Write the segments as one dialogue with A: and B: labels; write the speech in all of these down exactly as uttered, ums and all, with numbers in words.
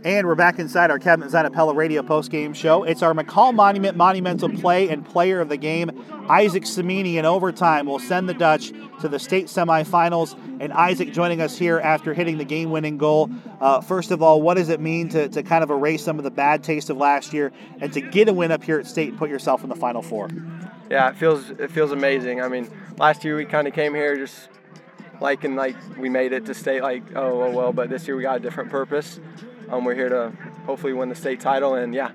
A: And we're back inside our Cabinet Zappella radio postgame show. It's our McCall Monument Monumental Play and Player of the Game. Isaac Cimini in overtime will send the Dutch to the state semifinals. And Isaac joining us here after hitting the game-winning goal. Uh, first of all, what does it mean to, to kind of erase some of the bad taste of last year and to get a win up here at state and put yourself in the Final Four?
B: Yeah, it feels it feels amazing. I mean, last year we kind of came here just like and like we made it to state like, oh, oh well, but this year we got a different purpose. Um, we're here to hopefully win the state title, and yeah.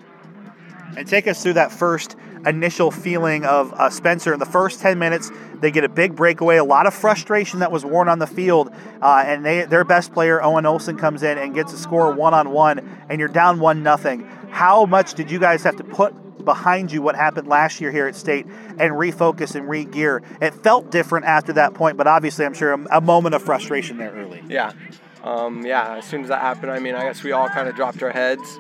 A: And take us through that first initial feeling of uh, Spencer. In the first ten minutes, they get a big breakaway, a lot of frustration that was worn on the field, uh, and they, their best player, Owen Olsen, comes in and gets a score one-on-one, and you're down one nothing. How much did you guys have to put behind you what happened last year here at State and refocus and re-gear? It felt different after that point, but obviously I'm sure a, a moment of frustration there early.
B: Yeah. Um, yeah, as soon as that happened, I mean, I guess we all kind of dropped our heads,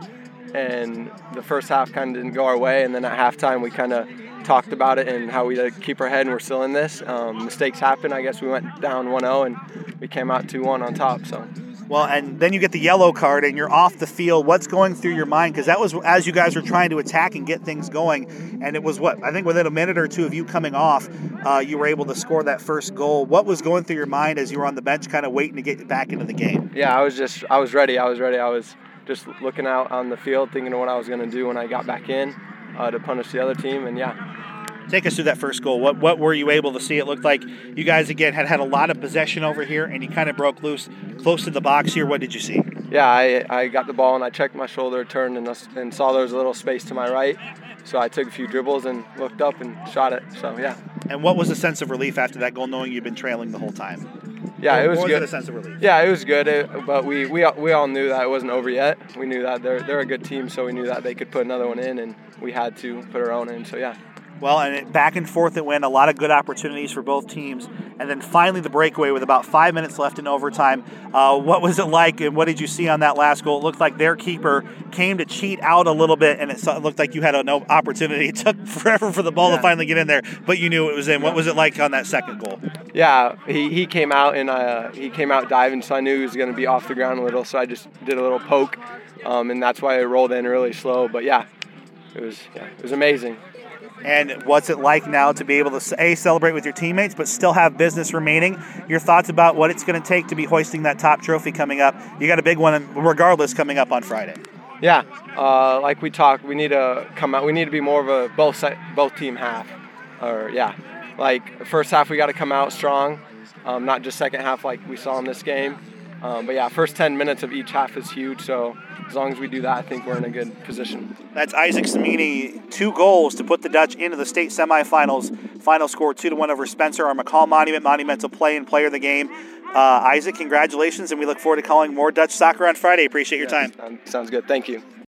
B: and the first half kind of didn't go our way, and then at halftime we kind of talked about it and how we uh, keep our head and we're still in this. Um, mistakes happen. I guess we went down one oh and we came out two one on top. So.
A: Well, and then you get the yellow card and you're off the field. What's going through your mind? Because that was as you guys were trying to attack and get things going. And it was what? I think within a minute or two of you coming off, uh, you were able to score that first goal. What was going through your mind as you were on the bench kind of waiting to get back into the game?
B: Yeah, I was just, I was ready. I was ready. I was just looking out on the field, thinking of what I was going to do when I got back in uh, to punish the other team. And yeah.
A: Take us through that first goal. What what were you able to see? It looked like you guys, again, had had a lot of possession over here, and you kind of broke loose close to the box here. What did you see?
B: Yeah, I, I got the ball, and I checked my shoulder, turned, and, and saw there was a little space to my right. So I took a few dribbles and looked up and shot it. So, yeah.
A: And what was the sense of relief after that goal, knowing you'd been trailing the whole time?
B: Yeah,
A: or,
B: it was
A: or
B: good.
A: Was it a sense of relief?
B: Yeah, it was good, it, but we, we, we all knew that it wasn't over yet. We knew that they're, they're a good team, so we knew that they could put another one in, and we had to put our own in. So, yeah.
A: Well, and it, back and forth it went, a lot of good opportunities for both teams. And then finally the breakaway with about five minutes left in overtime. Uh, what was it like, and what did you see on that last goal? It looked like their keeper came to cheat out a little bit, and it, it looked like you had a no opportunity. It took forever for the ball yeah. to finally get in there, but you knew it was in. What was it like on that second goal?
B: Yeah, he, he came out, and uh, he came out diving, so I knew he was going to be off the ground a little, so I just did a little poke, um, and that's why I rolled in really slow. But, yeah, it was yeah, it was amazing.
A: And what's it like now to be able to, A, celebrate with your teammates, but still have business remaining? Your thoughts about what it's going to take to be hoisting that top trophy coming up? You got a big one, regardless, coming up on Friday.
B: Yeah, uh, like we talked, we need to come out. We need to be more of a both both team half, or yeah, like first half we got to come out strong, um, not just second half like we saw in this game. Um, but yeah, first ten minutes of each half is huge. So as long as we do that, I think we're in a good position.
A: That's Isaac Cimini, two goals to put the Dutch into the state semifinals. Final score two to one over Spencer. Our McCall Monument Monumental Play and Player of the Game. Uh, Isaac, congratulations, and we look forward to calling more Dutch soccer on Friday. Appreciate your
B: yeah,
A: time.
B: Sounds good. Thank you.